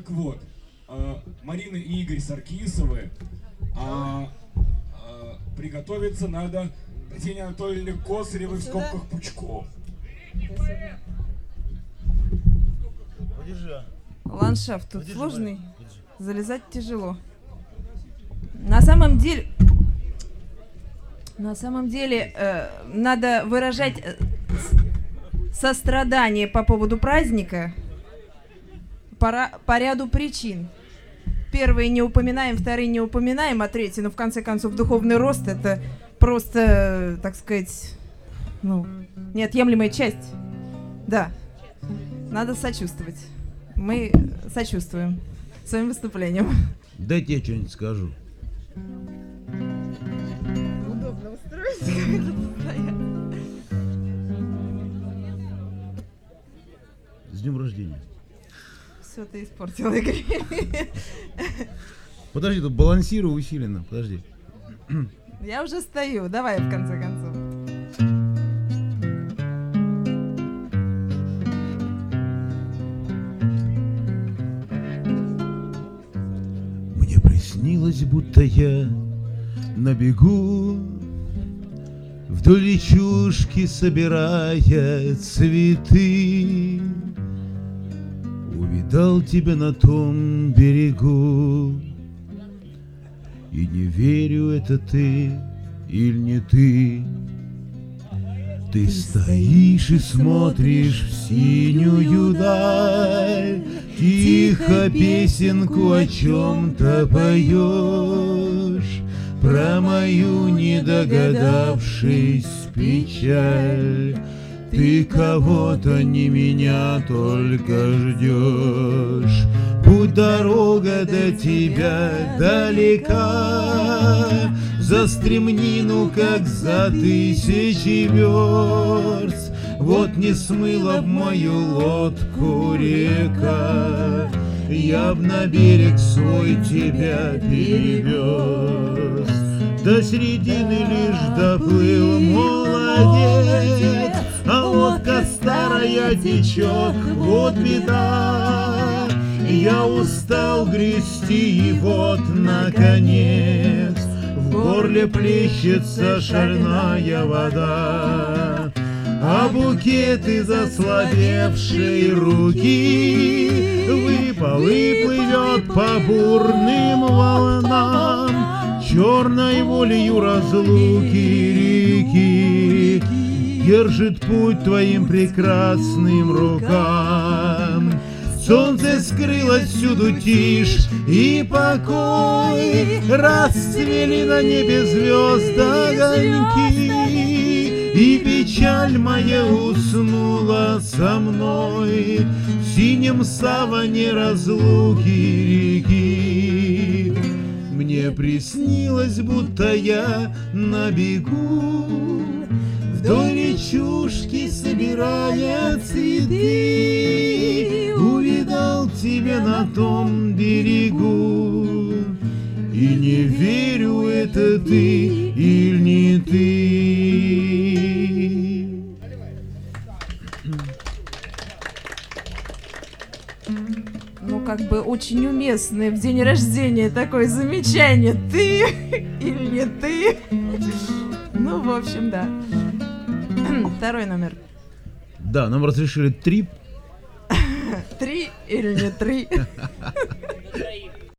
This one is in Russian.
Так вот, Марина и Игорь Саркисовы, приготовиться надо Татьяне Анатольевне Косаревой в скобках Пучков. Ландшафт тут сложный, залезать тяжело. На самом деле, надо выражать сострадание по поводу праздника по ряду причин. Первые не упоминаем, вторые не упоминаем, а третьи, в конце концов, духовный рост — это просто, так сказать, неотъемлемая часть. Да, надо сочувствовать. Мы сочувствуем своим выступлением. Дайте я что-нибудь скажу. Удобно устроиться, как это стоять. С днем рождения. Все, ты испортил, Игорь. Подожди, тут балансирую усиленно, подожди. Я уже стою, давай в конце концов. Мне приснилось, будто я на бегу, вдоль речушки собирая цветы. Увидал тебя на том берегу, и не верю, это ты или не ты. Ты стоишь и смотришь в синюю даль, тихо песенку о чем-то поешь, про мою недогадавшись печаль. Ты кого-то, не меня, только ждешь. Путь, дорога до тебя далека, за стремнину, как за тысячи верст. Вот не смыла б мою лодку река, я б на берег свой тебя перевез. До середины лишь доплыл молодец, а лодка старая течет, вот беда. Я устал грести, и вот, наконец, в горле плещется шальная вода. А букет из ослабевшей руки выпал и плывет по бурным волнам, черной волею разлуки реки держит путь твоим прекрасным рукам. Солнце скрылось, всюду тишь и покой, расцвели на небе звезд огоньки, и печаль моя уснула со мной в синем саване разлуки реки. Мне приснилось, будто я на бегу, вдоль речушки собирая цветы, увидал тебя на том берегу, и не верю, это ты или не ты. Как бы очень уместное в день рождения такое замечание. Ты или не ты? В общем, да. Второй номер. Да, нам разрешили 3. 3 или не 3?